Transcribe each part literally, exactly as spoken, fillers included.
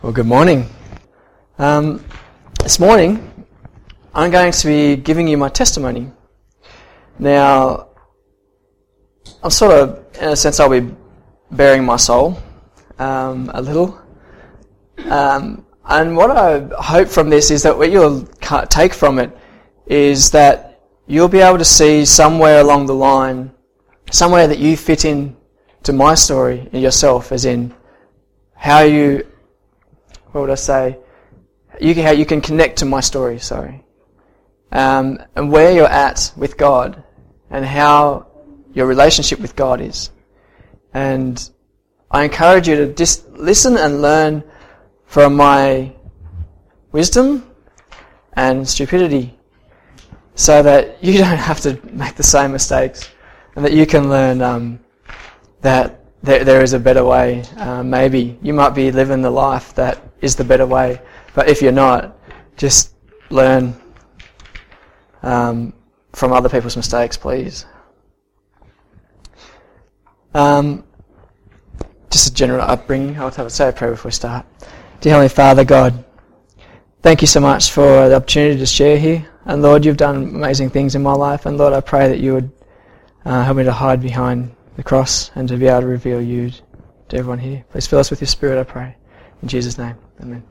Well, good morning. Um, this morning, I'm going to be giving you my testimony. Now, I'm sort of, in a sense, I'll be bearing my soul um, a little. Um, and what I hope from this is that what you'll take from it is that you'll be able to see somewhere along the line, somewhere that you fit in to my story yourself, as in how you What would I say? You can, how you can connect to my story, sorry. Um, and where you're at with God and how your relationship with God is. And I encourage you to just listen and learn from my wisdom and stupidity so that you don't have to make the same mistakes and that you can learn um, that There, there is a better way. Uh, maybe you might be living the life that is the better way, but if you're not, just learn um, from other people's mistakes, please. Um, just a general upbringing. I'll have to say a prayer before we start. Dear Heavenly Father, God, thank you so much for the opportunity to share here. And Lord, you've done amazing things in my life, and Lord, I pray that you would uh, help me to hide behind the cross and to be able to reveal you to everyone here. Please fill us with your Spirit, I pray. In Jesus' name, amen.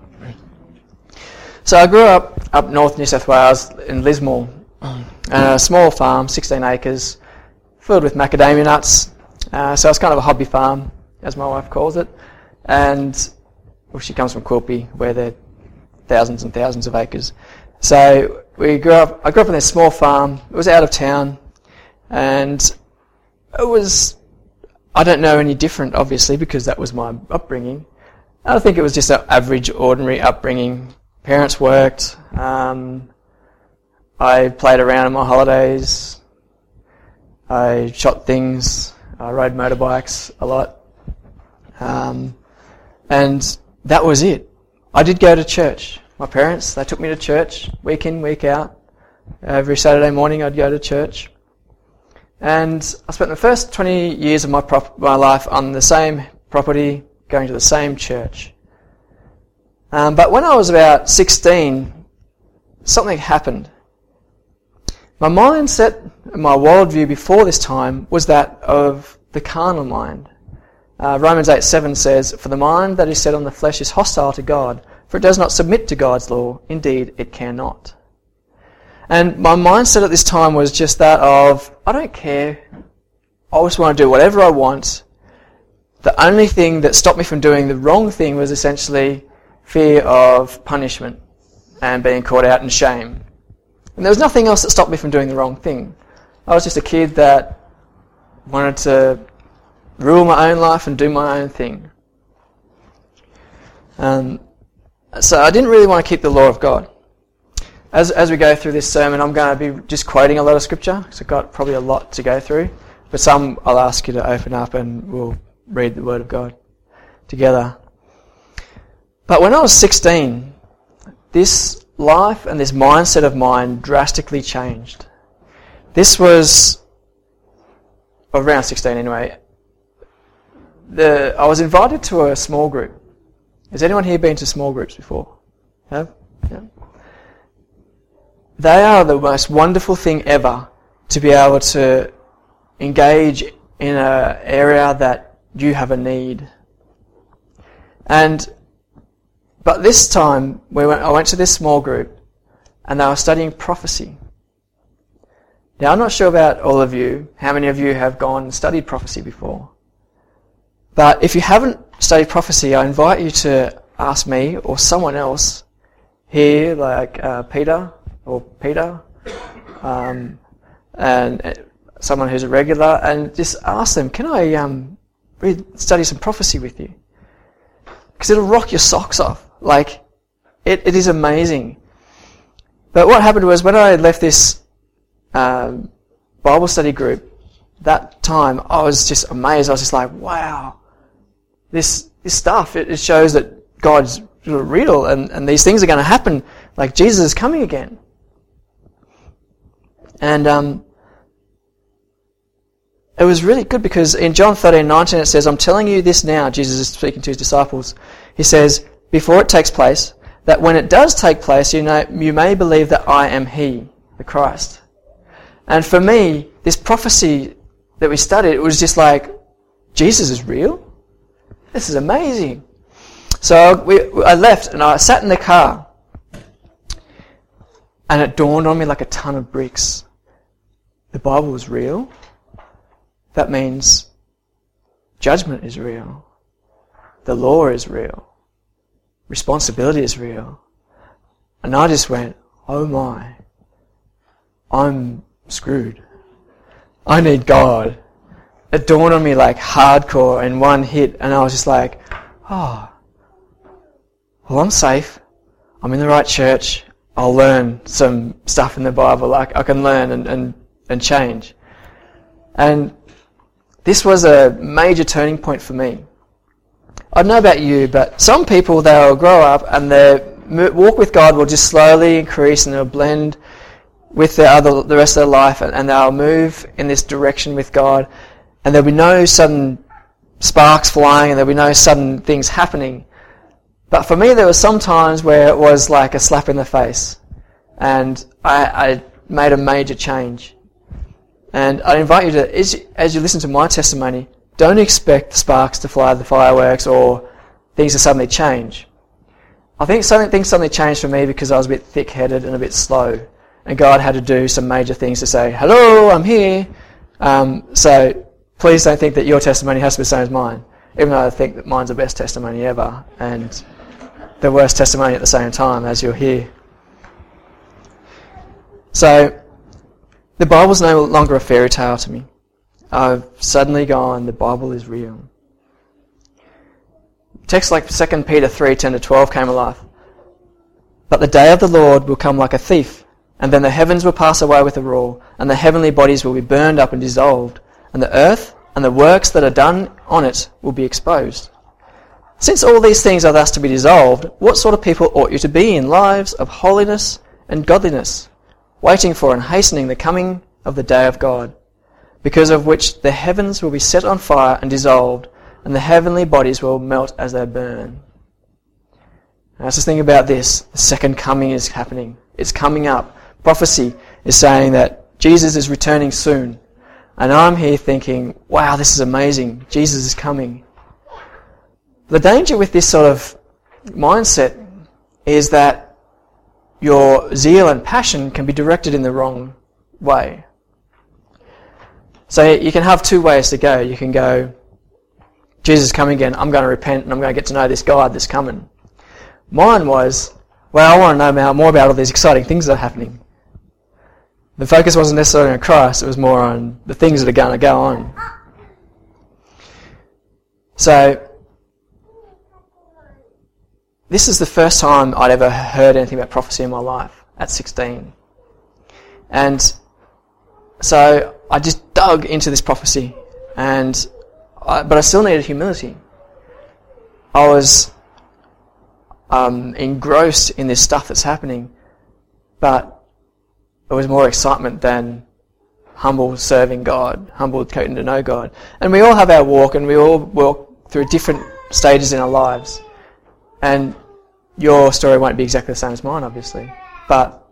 So I grew up up north New South Wales in Lismore, a small farm, sixteen acres, filled with macadamia nuts. Uh, so it's kind of a hobby farm, as my wife calls it. And well, she comes from Quilpie, where there are thousands and thousands of acres. So we grew up. I grew up on this small farm. It was out of town, and it was, I don't know any different, obviously, because that was my upbringing. I think it was just an average, ordinary upbringing. Parents worked. Um, I played around on my holidays. I shot things. I rode motorbikes a lot. Um, and that was it. I did go to church. My parents, they took me to church week in, week out. Every Saturday morning I'd go to church. And I spent the first twenty years of my prop- my life on the same property, going to the same church. Um, but when I was about sixteen, something happened. My mindset and my worldview before this time was that of the carnal mind. Uh, Romans eight seven says, "For the mind that is set on the flesh is hostile to God, for it does not submit to God's law. Indeed, it cannot." And my mindset at this time was just that of, I don't care. I just want to do whatever I want. The only thing that stopped me from doing the wrong thing was essentially fear of punishment and being caught out in shame. And there was nothing else that stopped me from doing the wrong thing. I was just a kid that wanted to rule my own life and do my own thing. Um, so I didn't really want to keep the law of God. As as we go through this sermon, I'm going to be just quoting a lot of scripture, because I've got probably a lot to go through. But some I'll ask you to open up and we'll read the Word of God together. But when I was sixteen, this life and this mindset of mine drastically changed. This was around sixteen anyway. The I was invited to a small group. Has anyone here been to small groups before? Have? Yeah. They are the most wonderful thing ever, to be able to engage in an area that you have a need. And but this time we went, I went to this small group, and they were studying prophecy. Now I'm not sure about all of you, how many of you have gone and studied prophecy before. But if you haven't studied prophecy, I invite you to ask me or someone else here, like uh, Peter, or Peter, um, and someone who's a regular, and just ask them, can I um, read, study some prophecy with you? Because it'll rock your socks off. Like, it, it is amazing. But what happened was, when I left this um, Bible study group, that time, I was just amazed. I was just like, wow, this this stuff, it, it shows that God's real, and, and these things are going to happen. Like, Jesus is coming again. And um, it was really good, because in John thirteen nineteen it says, "I'm telling you this now," Jesus is speaking to his disciples. He says, before it takes place, that when it does take place, you know, you may believe that I am he, the Christ. And for me, this prophecy that we studied, it was just like, Jesus is real? This is amazing. So we, I left and I sat in the car, and it dawned on me like a ton of bricks. The Bible is real. That means judgment is real. The law is real. Responsibility is real. And I just went, oh my, I'm screwed. I need God. It dawned on me like hardcore in one hit, and I was just like, oh, well, I'm safe. I'm in the right church. I'll learn some stuff in the Bible. Like I can learn and, and, and change. And this was a major turning point for me. I don't know about you, but some people, they'll grow up and their walk with God will just slowly increase and they'll blend with the other, the rest of their life, and, and they'll move in this direction with God, and there'll be no sudden sparks flying and there'll be no sudden things happening. But for me, there were some times where it was like a slap in the face, and I, I made a major change. And I invite you to, as you, as you listen to my testimony, don't expect the sparks to fly, the fireworks, or things to suddenly change. I think something, things suddenly changed for me because I was a bit thick-headed and a bit slow, and God had to do some major things to say, hello, I'm here. Um, so please don't think that your testimony has to be the same as mine, even though I think that mine's the best testimony ever, and the worst testimony at the same time, as you'll hear. So, the Bible's no longer a fairy tale to me. I've suddenly gone, the Bible is real. Texts like Second Peter three, ten to twelve came alive. But the day of the Lord will come like a thief, and then the heavens will pass away with a roar, and the heavenly bodies will be burned up and dissolved, and the earth and the works that are done on it will be exposed. Since all these things are thus to be dissolved, what sort of people ought you to be in lives of holiness and godliness, waiting for and hastening the coming of the day of God, because of which the heavens will be set on fire and dissolved, and the heavenly bodies will melt as they burn. Now, let's just think about this. The second coming is happening. It's coming up. Prophecy is saying that Jesus is returning soon. And I'm here thinking, wow, this is amazing. Jesus is coming. The danger with this sort of mindset is that your zeal and passion can be directed in the wrong way. So you can have two ways to go. You can go, Jesus is coming again, I'm going to repent and I'm going to get to know this God that's coming. Mine was, well, I want to know more about all these exciting things that are happening. The focus wasn't necessarily on Christ, it was more on the things that are going to go on. So, this is the first time I'd ever heard anything about prophecy in my life, at sixteen. And so I just dug into this prophecy, and I, but I still needed humility. I was um, engrossed in this stuff that's happening, but it was more excitement than humble serving God, humble getting to know God. And we all have our walk, and we all walk through different stages in our lives. And your story won't be exactly the same as mine, obviously. But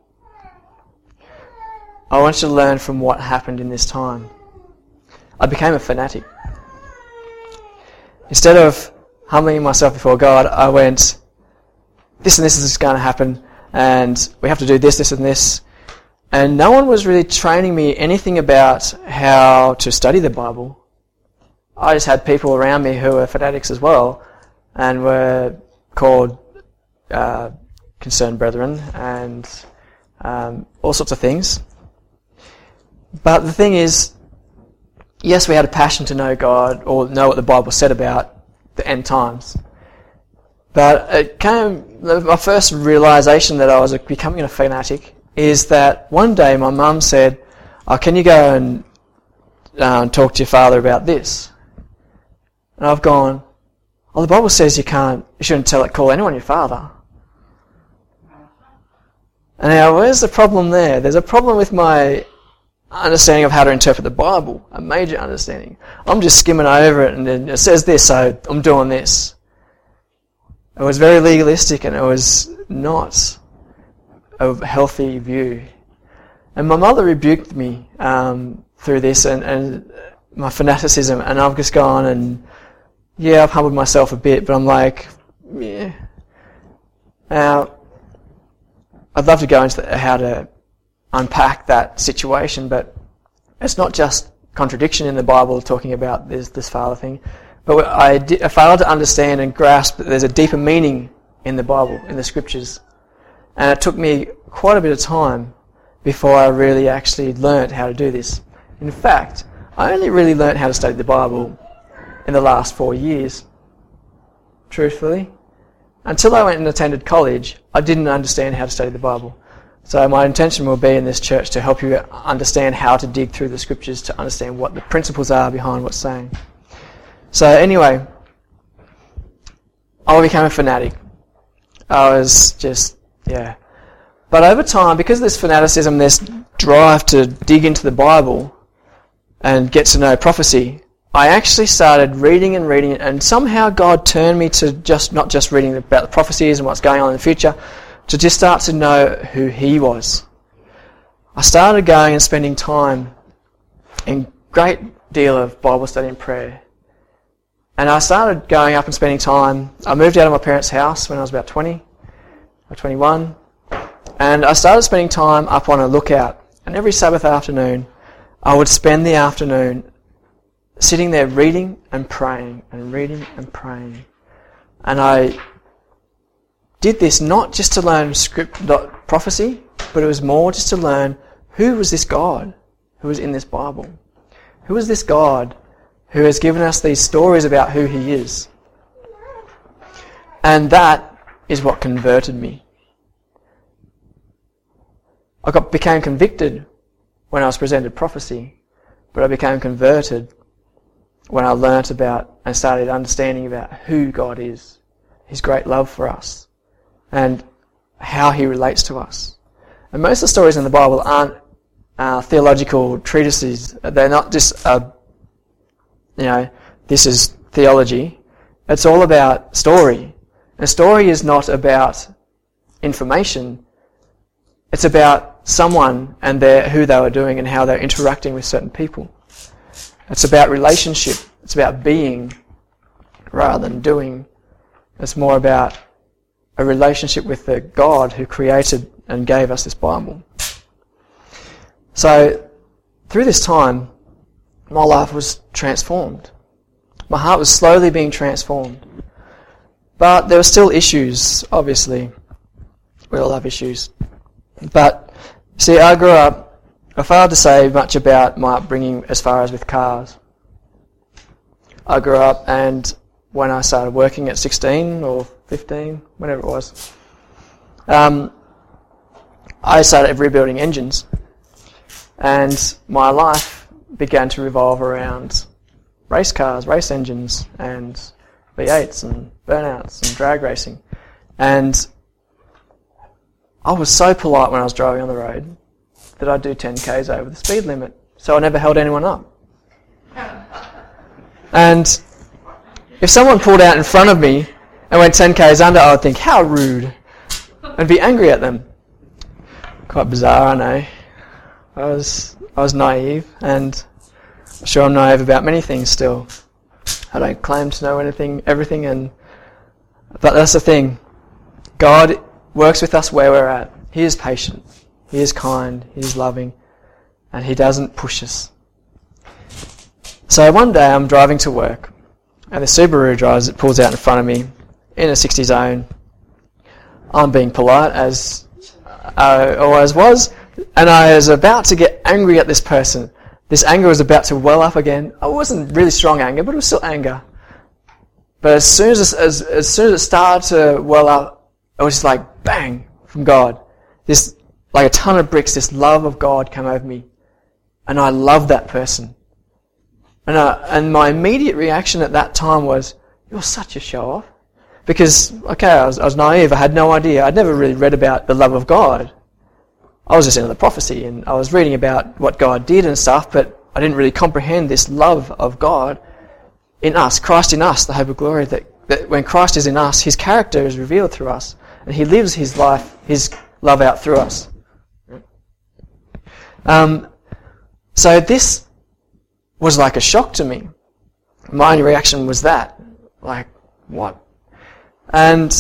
I want you to learn from what happened in this time. I became a fanatic. Instead of humbling myself before God, I went, this and this is going to happen, and we have to do this, this and this. And no one was really training me anything about how to study the Bible. I just had people around me who were fanatics as well, and were called uh, concerned brethren, and um, all sorts of things. But the thing is, yes, we had a passion to know God, or know what the Bible said about the end times. But it came, my first realization that I was becoming a fanatic is that one day my mum said, oh, can you go and uh, talk to your father about this? And I've gone, oh, the Bible says you can't, you shouldn't tell it, call anyone your father. And now, where's the problem there? There's a problem with my understanding of how to interpret the Bible, a major understanding. I'm just skimming over it, and it says this, so I'm doing this. It was very legalistic, and it was not a healthy view. And my mother rebuked me um, through this and, and my fanaticism, and I've just gone and, yeah, I've humbled myself a bit, but I'm like, yeah. Now, I'd love to go into the, how to unpack that situation, but it's not just contradiction in the Bible talking about this, this father thing, but I, did, I failed to understand and grasp that there's a deeper meaning in the Bible, in the scriptures. And it took me quite a bit of time before I really actually learnt how to do this. In fact, I only really learnt how to study the Bible in the last four years, truthfully. Until I went and attended college, I didn't understand how to study the Bible. So my intention will be in this church to help you understand how to dig through the scriptures to understand what the principles are behind what's saying. So anyway, I became a fanatic. I was just, yeah. But over time, because of this fanaticism, this drive to dig into the Bible and get to know prophecy, I actually started reading and reading it, and somehow God turned me to just not just reading about the prophecies and what's going on in the future, to just start to know who He was. I started going and spending time in great deal of Bible study and prayer. And I started going up and spending time. I moved out of my parents' house when I was about twenty or twenty-one. And I started spending time up on a lookout. And every Sabbath afternoon, I would spend the afternoon sitting there reading and praying and reading and praying. And I did this not just to learn script, not prophecy, but it was more just to learn who was this God who was in this Bible. Who is this God who has given us these stories about who He is? And that is what converted me. I got, became convicted when I was presented prophecy, but I became converted when I learnt about and started understanding about who God is, His great love for us, and how He relates to us. And most of the stories in the Bible aren't uh, theological treatises. They're not just, uh, you know, this is theology. It's all about story. And a story is not about information. It's about someone and their, who they were doing and how they're interacting with certain people. It's about relationship. It's about being rather than doing. It's more about a relationship with the God who created and gave us this Bible. So, through this time, my life was transformed. My heart was slowly being transformed. But there were still issues, obviously. We all have issues. But, see, I grew up, I failed to say much about my upbringing as far as with cars. I grew up, and when I started working at sixteen or fifteen, whatever it was, um, I started rebuilding engines. And my life began to revolve around race cars, race engines, and V eights and burnouts and drag racing. And I was so polite when I was driving on the road that I'd do ten kays over the speed limit, so I never held anyone up. And if someone pulled out in front of me and went ten kays under, I would think, how rude, and be angry at them. Quite bizarre, I know. I was I was naive, and I'm sure I'm naive about many things still. I don't claim to know anything, everything, and but that's the thing. God works with us where we're at. He is patient. He is kind. He is loving. And He doesn't push us. So one day I'm driving to work, and the Subaru drives, it pulls out in front of me in a sixty zone. I'm being polite, as I always was, and I was about to get angry at this person. This anger was about to well up again. It wasn't really strong anger, but it was still anger. But as soon as, as, as soon as it started to well up, it was just like bang from God. This, like a ton of bricks, this love of God came over me. And I loved that person. And, uh, and my immediate reaction at that time was, you're such a show-off. Because, okay, I was, I was naive, I had no idea. I'd never really read about the love of God. I was just into the prophecy, and I was reading about what God did and stuff, but I didn't really comprehend this love of God in us, Christ in us, the hope of glory, that that when Christ is in us, his character is revealed through us, and he lives his life, his love out through us. Um, so this was like a shock to me. My only reaction was that, like, what? And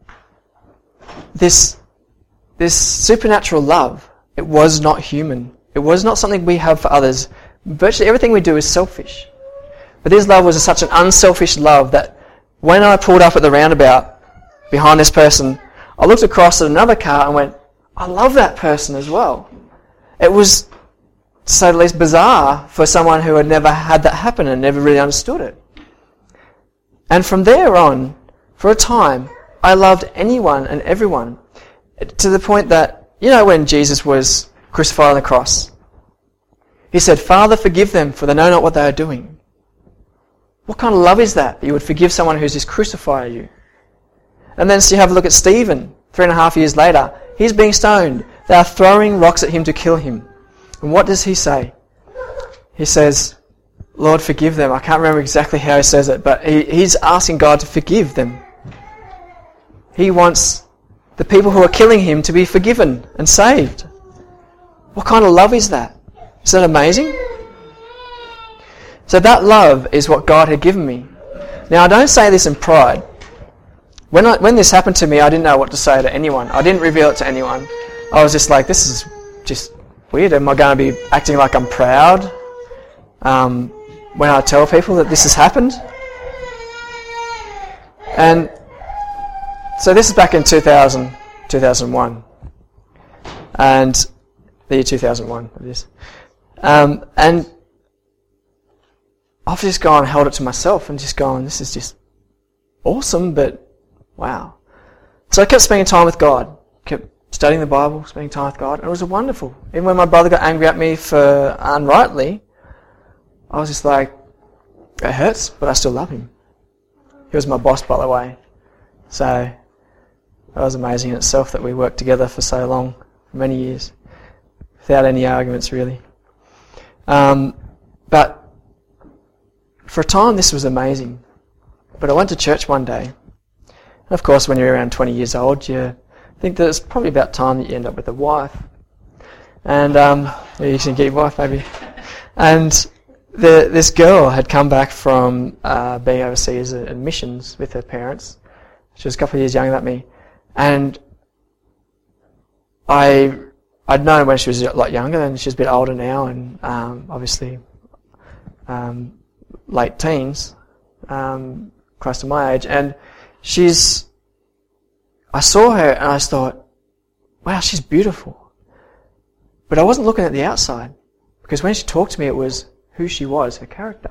this this supernatural love, it was not human. It was not something we have for others. Virtually everything we do is selfish. But this love was such an unselfish love that when I pulled up at the roundabout behind this person, I looked across at another car and went, I love that person as well. It was, to say the least, bizarre for someone who had never had that happen and never really understood it. And from there on, for a time, I loved anyone and everyone, to the point that, you know, when Jesus was crucified on the cross, he said, Father, forgive them, for they know not what they are doing. What kind of love is that, that you would forgive someone who's just crucified you? And then so you have a look at Stephen, three and a half years later. He's being stoned. They are throwing rocks at him to kill him. And what does he say? He says, Lord, forgive them. I can't remember exactly how he says it, but he, he's asking God to forgive them. He wants the people who are killing him to be forgiven and saved. What kind of love is that? Is that amazing? So that love is what God had given me. Now, I don't say this in pride. When I, when this happened to me, I didn't know what to say to anyone. I didn't reveal it to anyone. I was just like, this is just weird. Am I going to be acting like I'm proud um, when I tell people that this has happened? And so this is back in two thousand, two thousand one. And the year two thousand one, it is. Um, and I've just gone and held it to myself and just gone, this is just awesome, but wow. So I kept spending time with God, kept studying the Bible, spending time with God, and it was wonderful. Even when my brother got angry at me for unrightly, I was just like, it hurts, but I still love him. He was my boss, by the way. So that was amazing in itself that we worked together for so long, for many years, without any arguments really. Um, but for a time this was amazing. But I went to church one day. And of course, when you're around twenty years old, you think that it's probably about time that you end up with a wife. And um, you can get your wife maybe. And the, this girl had come back from uh, being overseas at missions with her parents. She was a couple of years younger than me. And I, I'd known when she was a lot younger, and she's a bit older now, and um, obviously um, late teens, um, close to my age. And she's, I saw her and I thought, wow, she's beautiful. But I wasn't looking at the outside, because when she talked to me, it was who she was, her character.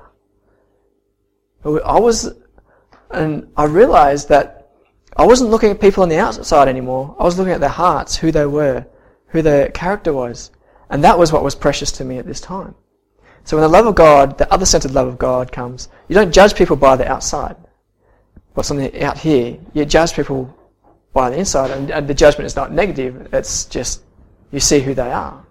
I was, and I realized that I wasn't looking at people on the outside anymore. I was looking at their hearts, who they were, who their character was. And that was what was precious to me at this time. So when the love of God, the other-centered love of God comes, you don't judge people by the outside. What's on the out here, you judge people by the inside, and, and the judgment is not negative, it's just you see who they are.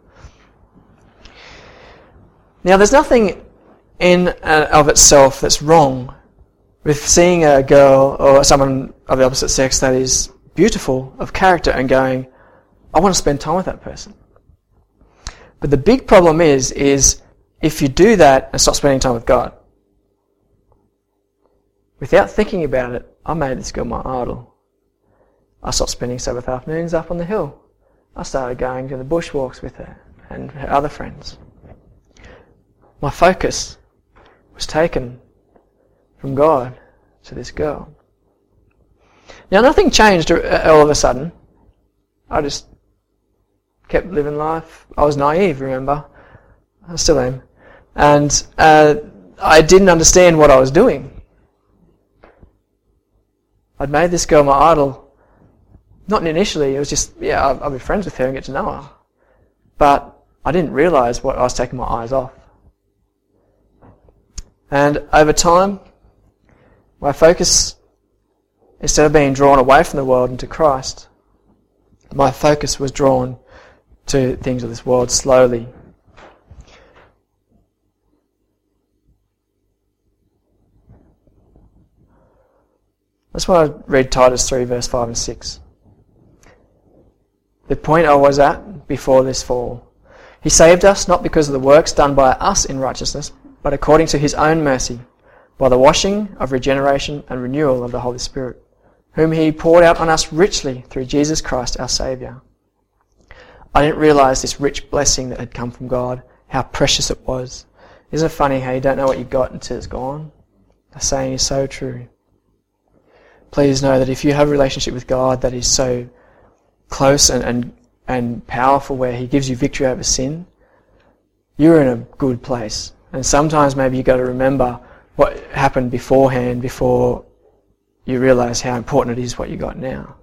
Now, there's nothing in and of itself that's wrong with seeing a girl or someone of the opposite sex that is beautiful, of character, and going, I want to spend time with that person. But the big problem is, is if you do that and stop spending time with God, without thinking about it, I made this girl my idol. I stopped spending Sabbath afternoons up on the hill. I started going to the bushwalks with her and her other friends. My focus was taken from God to this girl. Now, nothing changed all of a sudden. I just kept living life. I was naive, remember? I still am. And uh, I didn't understand what I was doing. I'd made this girl my idol. Not initially, it was just, yeah, I'll, I'll be friends with her and get to know her. But I didn't realise what I was taking my eyes off. And over time, my focus, instead of being drawn away from the world into Christ, my focus was drawn to things of this world slowly. I just want to read Titus three, verse five and six. The point I was at before this fall. He saved us not because of the works done by us in righteousness, but according to his own mercy, by the washing of regeneration and renewal of the Holy Spirit, whom he poured out on us richly through Jesus Christ our Saviour. I didn't realise this rich blessing that had come from God, how precious it was. Isn't it funny how you don't know what you got until it's gone? The saying is so true. Please know that if you have a relationship with God that is so close and, and, and powerful, where he gives you victory over sin, you're in a good place. And sometimes maybe you've got to remember what happened beforehand before you realise how important it is what you got now.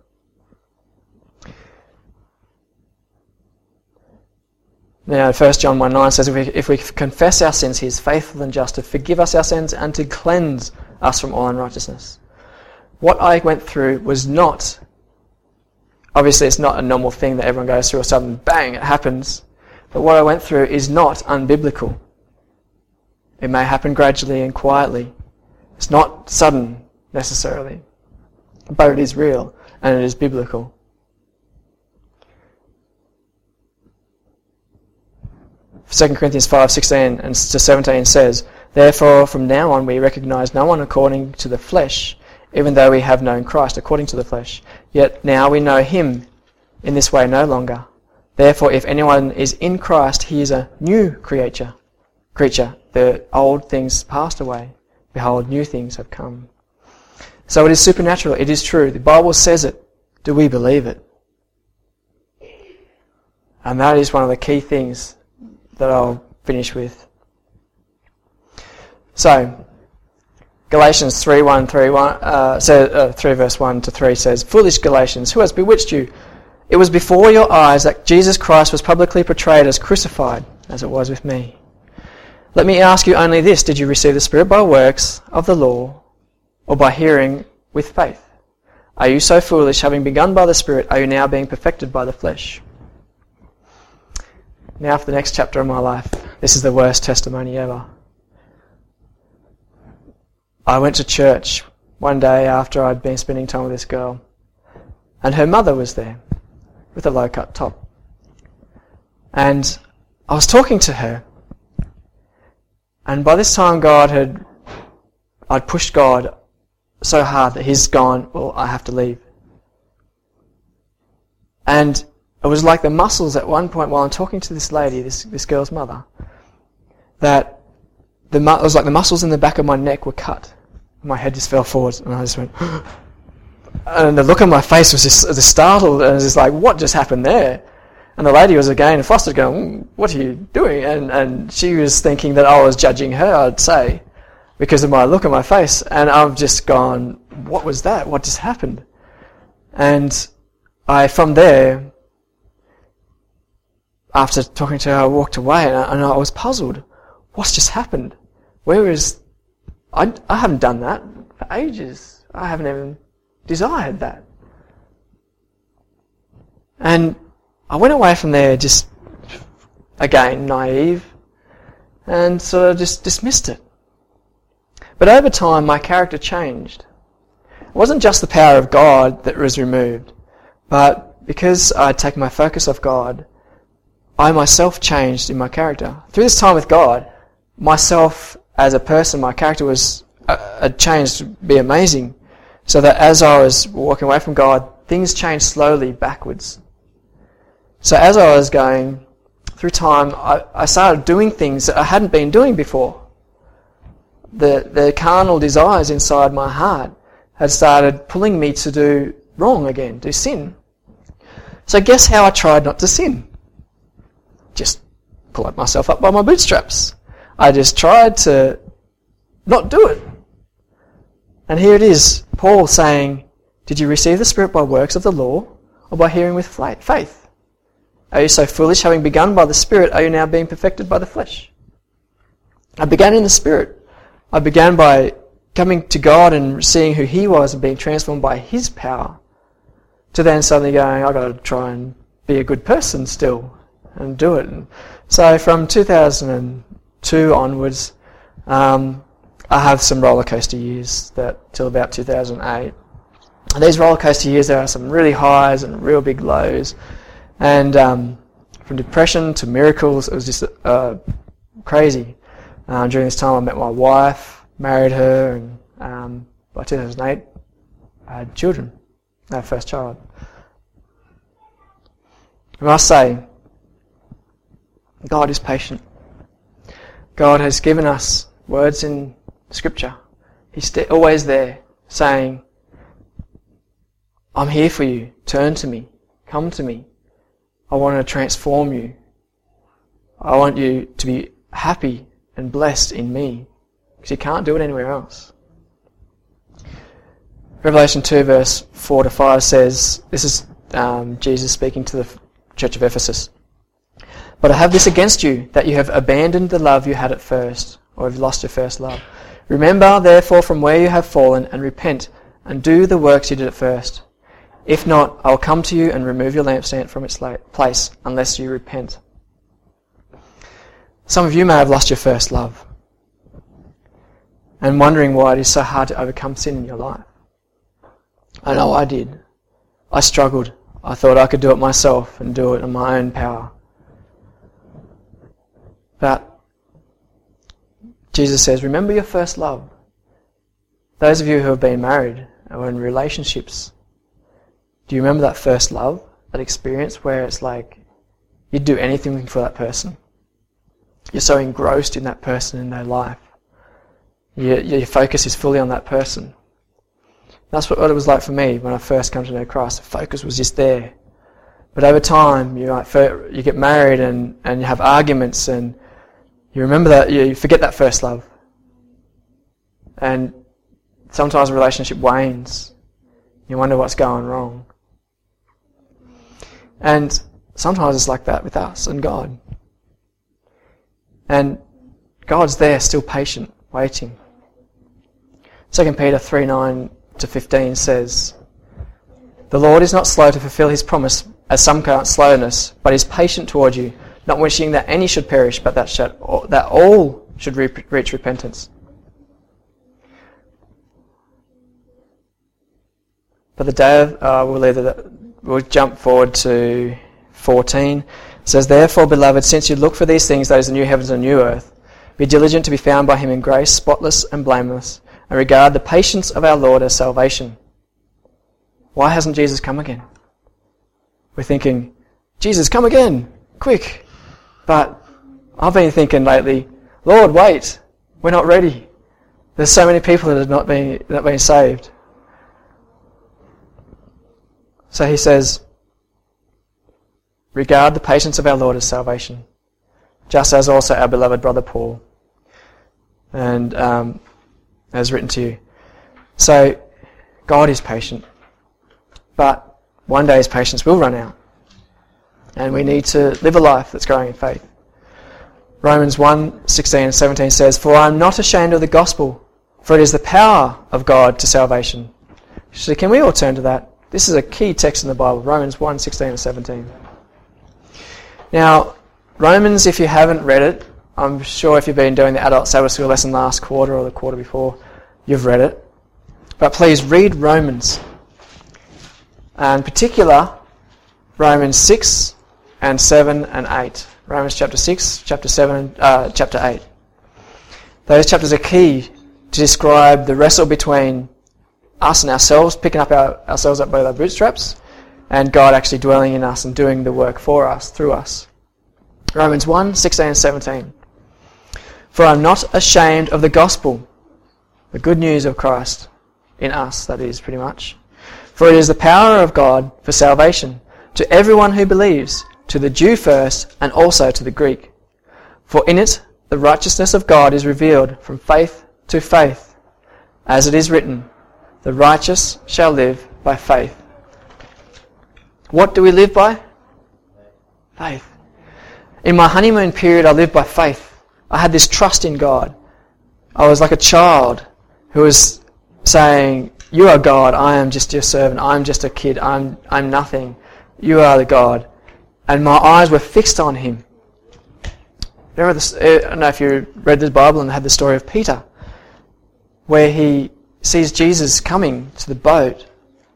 Now, First John one nine says, if we, if we confess our sins, he is faithful and just to forgive us our sins and to cleanse us from all unrighteousness. What I went through was not, obviously it's not a normal thing that everyone goes through, or sudden bang, it happens. But what I went through is not unbiblical. It may happen gradually and quietly. It's not sudden, necessarily. But it is real, and it is biblical. Second Corinthians five sixteen and to seventeen says, therefore from now on we recognise no one according to the flesh, even though we have known Christ according to the flesh. Yet now we know him in this way no longer. Therefore if anyone is in Christ, he is a new creature. Creature. The old things passed away. Behold, new things have come. So it is supernatural. It is true. The Bible says it. Do we believe it? And that is one of the key things that I'll finish with. So, Galatians three one three one uh, says uh, three verse one to three says, foolish Galatians, who has bewitched you? It was before your eyes that Jesus Christ was publicly portrayed as crucified, as it was with me. Let me ask you only this: did you receive the Spirit by works of the law, or by hearing with faith? Are you so foolish, having begun by the Spirit, are you now being perfected by the flesh? Now for the next chapter of my life. This is the worst testimony ever. I went to church one day after I'd been spending time with this girl, and her mother was there with a low-cut top. And I was talking to her, and by this time God had, I'd pushed God so hard that he's gone, well, I have to leave. And it was like the muscles at one point while I'm talking to this lady, this this girl's mother, that the it was like the muscles in the back of my neck were cut. My head just fell forward, and I just went, and the look on my face was just, just startled, and it was just like, what just happened there? And the lady was again flustered, going, what are you doing? And and she was thinking that I was judging her, I'd say, because of my look on my face. And I've just gone, what was that? What just happened? And I, from there, after talking to her, I walked away, and I, and I was puzzled. What's just happened? Where is... I, I haven't done that for ages. I haven't even desired that. And I went away from there just, again, naive, and sort of just dismissed it. But over time, my character changed. It wasn't just the power of God that was removed, but because I'd taken my focus off God, I myself changed in my character. Through this time with God, myself as a person, my character was uh, changed to be amazing. So that as I was walking away from God, things changed slowly backwards. So as I was going through time, I, I started doing things that I hadn't been doing before. The the carnal desires inside my heart had started pulling me to do wrong again, to sin. So guess how I tried not to sin? Just pull myself up by my bootstraps. I just tried to not do it. And here it is, Paul saying, did you receive the Spirit by works of the law, or by hearing with faith? Are you so foolish, having begun by the Spirit, are you now being perfected by the flesh? I began in the Spirit. I began by coming to God and seeing who He was and being transformed by His power, to then suddenly going, I've got to try and be a good person still and do it. And so from two thousand two onwards, um, I have some roller coaster years that till about two thousand eight. And these roller coaster years, there are some really highs and real big lows. And um, from depression to miracles, it was just uh, crazy. Uh, during this time, I met my wife, married her, and um, by two thousand eight, I had children, our first child. I must say, God is patient. God has given us words in Scripture. He's st- always there saying, I'm here for you. Turn to me. Come to me. I want to transform you. I want you to be happy and blessed in me, because you can't do it anywhere else. Revelation two verse four to five says, this is um, Jesus speaking to the church of Ephesus. But I have this against you, that you have abandoned the love you had at first, or have lost your first love. Remember, therefore, from where you have fallen, and repent, and do the works you did at first. If not, I will come to you and remove your lampstand from its place, unless you repent. Some of you may have lost your first love, and wondering why it is so hard to overcome sin in your life. I know I did. I struggled. I thought I could do it myself and do it in my own power. But Jesus says, remember your first love. Those of you who have been married or in relationships, do you remember that first love, that experience where it's like you'd do anything for that person? You're so engrossed in that person in their life. Your, your focus is fully on that person. That's what it was like for me when I first came to know Christ. The focus was just there. But over time, you like, you get married and, and you have arguments, and you remember that, you forget that first love. And sometimes a relationship wanes. You wonder what's going wrong. And sometimes it's like that with us and God. And God's there, still patient, waiting. Second Peter three nine to fifteen says, the Lord is not slow to fulfill his promise, as some count slowness, but is patient toward you, not wishing that any should perish, but that, should, that all should re- reach repentance. But the day of, uh, we'll either, we'll jump forward to fourteen. It says, therefore, beloved, since you look for these things, that is the new heavens and new earth, be diligent to be found by him in grace, spotless and blameless, and regard the patience of our Lord as salvation. Why hasn't Jesus come again? We're thinking, Jesus, come again, quick. But I've been thinking lately, Lord, wait, we're not ready. There's so many people that have not been, not been saved. So he says, regard the patience of our Lord as salvation, just as also our beloved brother Paul, and um, has written to you. So God is patient, but one day his patience will run out, and we need to live a life that's growing in faith. Romans one sixteen and seventeen says, for I am not ashamed of the gospel, for it is the power of God to salvation. So can we all turn to that? This is a key text in the Bible, Romans one sixteen and seventeen. Now, Romans, if you haven't read it, I'm sure if you've been doing the adult Sabbath school lesson last quarter or the quarter before, you've read it. But please read Romans. And in particular, Romans six and seven and eight. Romans chapter six, chapter seven, uh, chapter eight. Those chapters are key to describe the wrestle between us and ourselves, picking up our, ourselves up by our bootstraps, and God actually dwelling in us and doing the work for us, through us. Romans one sixteen and seventeen. For I am not ashamed of the gospel, the good news of Christ, in us, that is, pretty much. For it is the power of God for salvation, to everyone who believes, to the Jew first, and also to the Greek. For in it the righteousness of God is revealed from faith to faith, as it is written, the righteous shall live by faith. What do we live by? Faith. In my honeymoon period, I lived by faith. I had this trust in God. I was like a child who was saying, you are God, I am just your servant, I'm just a kid, I'm I'm nothing. You are the God. And my eyes were fixed on him. Remember this, I don't know if you read the Bible and had the story of Peter, where he sees Jesus coming to the boat,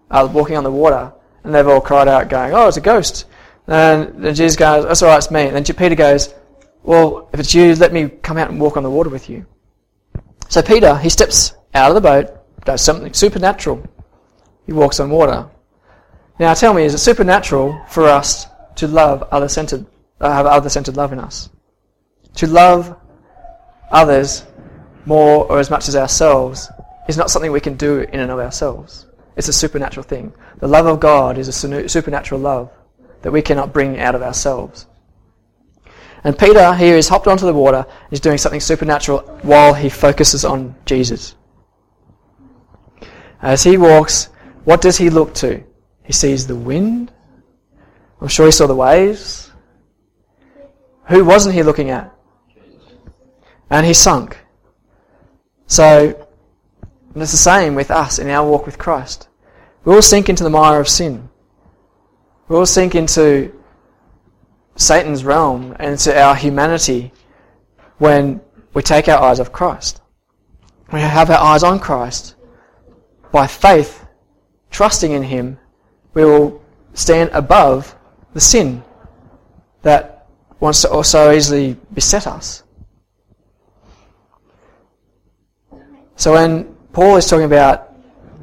uh, walking on the water, and they've all cried out going, "Oh, it's a ghost." And then Jesus goes, "That's all right, it's me." And then Peter goes, "Well, if it's you, let me come out and walk on the water with you." So Peter, he steps out of the boat, does something supernatural. He walks on water. Now tell me, is it supernatural for us to love other-centered, uh, have other-centered love in us? To love others more or as much as ourselves is not something we can do in and of ourselves. It's a supernatural thing. The love of God is a supernatural love that we cannot bring out of ourselves. And Peter here is hopped onto the water, he's doing something supernatural while he focuses on Jesus. As he walks, what does he look to? He sees the wind. I'm sure he saw the waves. Who wasn't he looking at? And he sunk. So, it's the same with us in our walk with Christ. We all sink into the mire of sin. We all sink into Satan's realm and into our humanity when we take our eyes off Christ. We have our eyes on Christ. By faith, trusting in Him, we will stand above the sin that wants to also easily beset us. So when Paul is talking about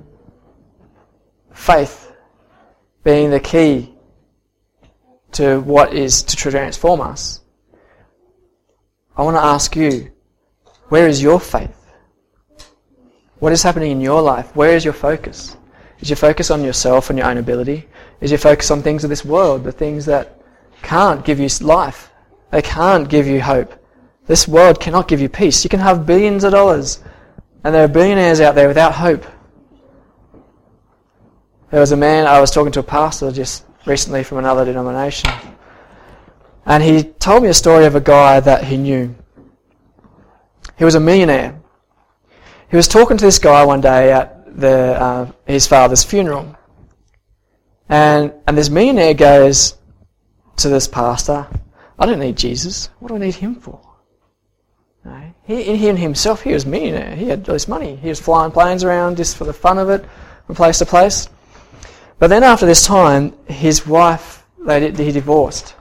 faith being the key to what is to transform us, I want to ask you, where is your faith? What is happening in your life? Where is your focus? Is your focus on yourself and your own ability? Is your focus on things of this world, the things that can't give you life? They can't give you hope. This world cannot give you peace. You can have billions of dollars, and there are billionaires out there without hope. There was a man, I was talking to a pastor just recently from another denomination, and he told me a story of a guy that he knew. He was a millionaire. He was talking to this guy one day at the uh, his father's funeral, and and this millionaire goes to this pastor, "I don't need Jesus. What do I need him for?" No. He, he himself, he was a millionaire. He had all this money. He was flying planes around just for the fun of it, from place to place. But then after this time, his wife, they, he divorced.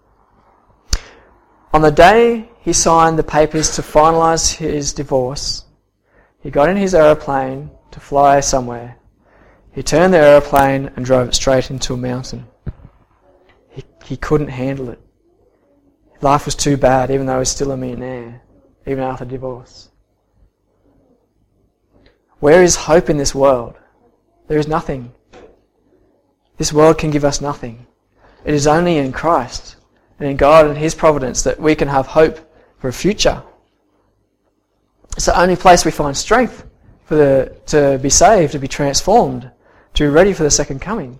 On the day he signed the papers to finalise his divorce, he got in his aeroplane to fly somewhere. He turned the aeroplane and drove it straight into a mountain. He, he couldn't handle it. Life was too bad, even though he was still a millionaire, even after divorce. Where is hope in this world? There is nothing. This world can give us nothing. It is only in Christ and in God and His providence that we can have hope for a future. It's the only place we find strength for the to be saved, to be transformed, to be ready for the second coming.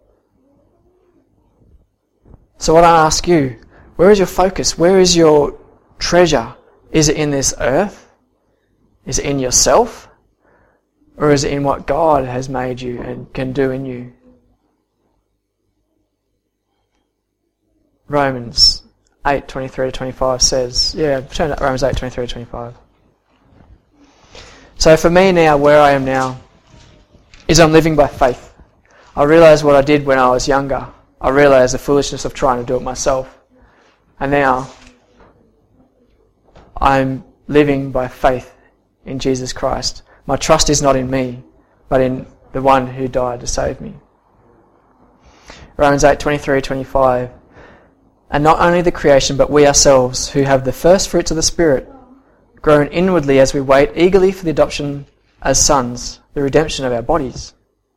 So what I ask you, where is your focus? Where is your treasure? Is it in this earth? Is it in yourself? Or is it in what God has made you and can do in you? Romans eight twenty-three to twenty-five says, yeah, turn to Romans eight twenty-three to twenty-five. So for me now, where I am now, is I'm living by faith. I realise what I did when I was younger. I realise the foolishness of trying to do it myself. And now, I'm living by faith in Jesus Christ. My trust is not in me, but in the one who died to save me. Romans eight twenty-three to twenty-five. And not only the creation, but we ourselves, who have the first fruits of the Spirit, groan inwardly as we wait eagerly for the adoption as sons, the redemption of our bodies.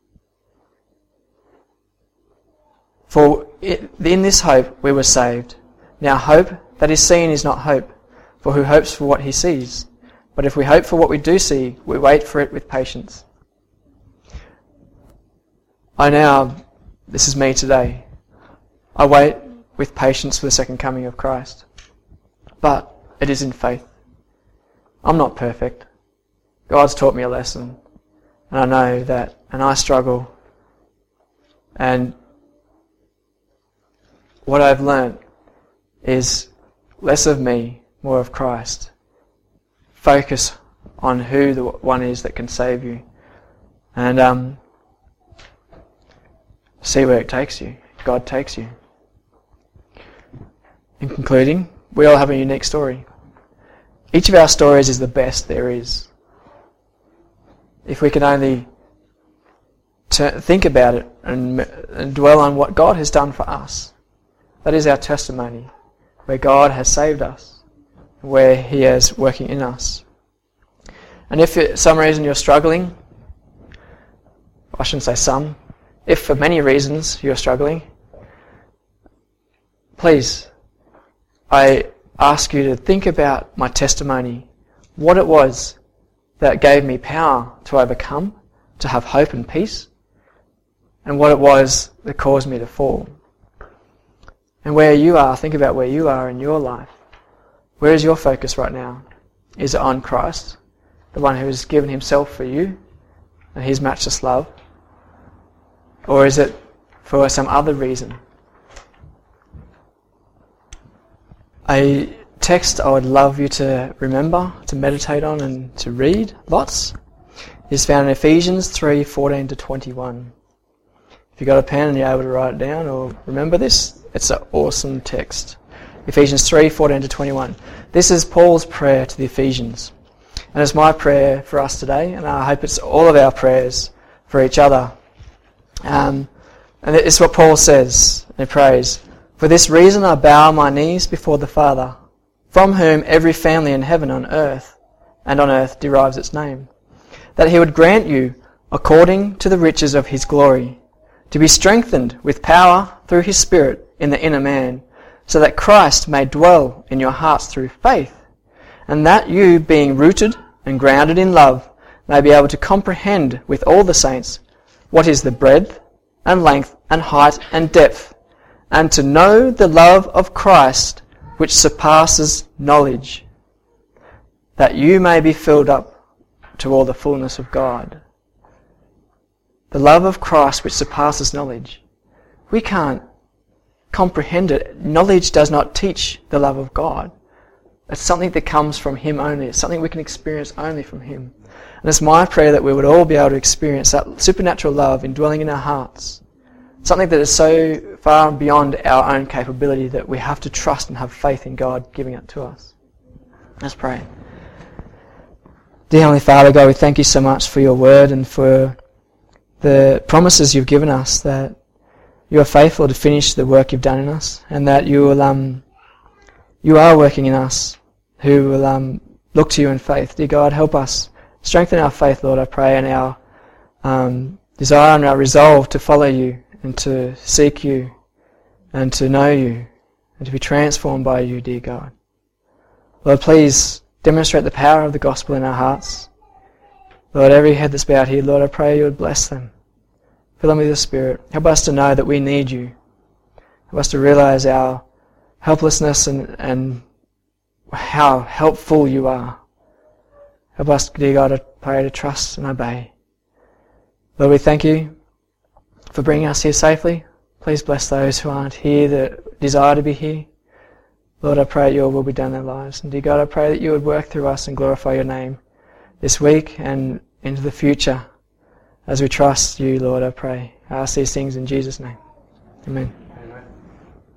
For in this hope we were saved. Now hope that is seen is not hope, for who hopes for what he sees? But if we hope for what we do see, we wait for it with patience. I now, this is me today, I wait with patience for the second coming of Christ. But it is in faith. I'm not perfect. God's taught me a lesson, and I know that, and I struggle. And what I've learnt is less of me, more of Christ. Focus on who the one is that can save you. And um, see where it takes you. God takes you. In concluding, we all have a unique story. Each of our stories is the best there is. If we can only t- think about it and, and dwell on what God has done for us, that is our testimony, where God has saved us, where He is working in us. And if for some reason you're struggling, I shouldn't say some, if for many reasons you're struggling, please, I ask you to think about my testimony, what it was that gave me power to overcome, to have hope and peace, and what it was that caused me to fall. And where you are, think about where you are in your life. Where is your focus right now? Is it on Christ, the one who has given Himself for you, and His matchless love? Or is it for some other reason? A text I would love you to remember, to meditate on and to read lots is found in Ephesians three fourteen to twenty-one. If you've got a pen and you're able to write it down or remember this, it's an awesome text. Ephesians three fourteen to twenty-one. This is Paul's prayer to the Ephesians. And it's my prayer for us today, and I hope it's all of our prayers for each other. Um, and it's what Paul says, he prays, "For this reason I bow my knees before the Father, from whom every family in heaven and earth and on earth derives its name, that He would grant you, according to the riches of His glory, to be strengthened with power through His Spirit in the inner man, so that Christ may dwell in your hearts through faith, and that you, being rooted and grounded in love, may be able to comprehend with all the saints what is the breadth and length and height and depth, and to know the love of Christ which surpasses knowledge, that you may be filled up to all the fullness of God." The love of Christ which surpasses knowledge. We can't comprehend it. Knowledge does not teach the love of God. It's something that comes from Him only. It's something we can experience only from Him. And it's my prayer that we would all be able to experience that supernatural love indwelling in our hearts. Something that is so far beyond our own capability that we have to trust and have faith in God giving it to us. Let's pray. Dear Heavenly Father, God, we thank You so much for Your word and for the promises You've given us, that You are faithful to finish the work You've done in us, and that You will, um, You are working in us who will um, look to You in faith. Dear God, help us. Strengthen our faith, Lord, I pray, and our um, desire and our resolve to follow You and to seek You and to know You and to be transformed by You, dear God. Lord, please demonstrate the power of the gospel in our hearts. Lord, every head that's bowed here, Lord, I pray You would bless them. Fill them with Your Spirit. Help us to know that we need You. Help us to realize our helplessness and, and how helpful You are. Help us, dear God, I pray, to trust and obey. Lord, we thank You for bringing us here safely. Please bless those who aren't here that desire to be here. Lord, I pray Your will be done in their lives. And dear God, I pray that You would work through us and glorify Your name this week and into the future. As we trust You, Lord, I pray. I ask these things in Jesus' name. Amen.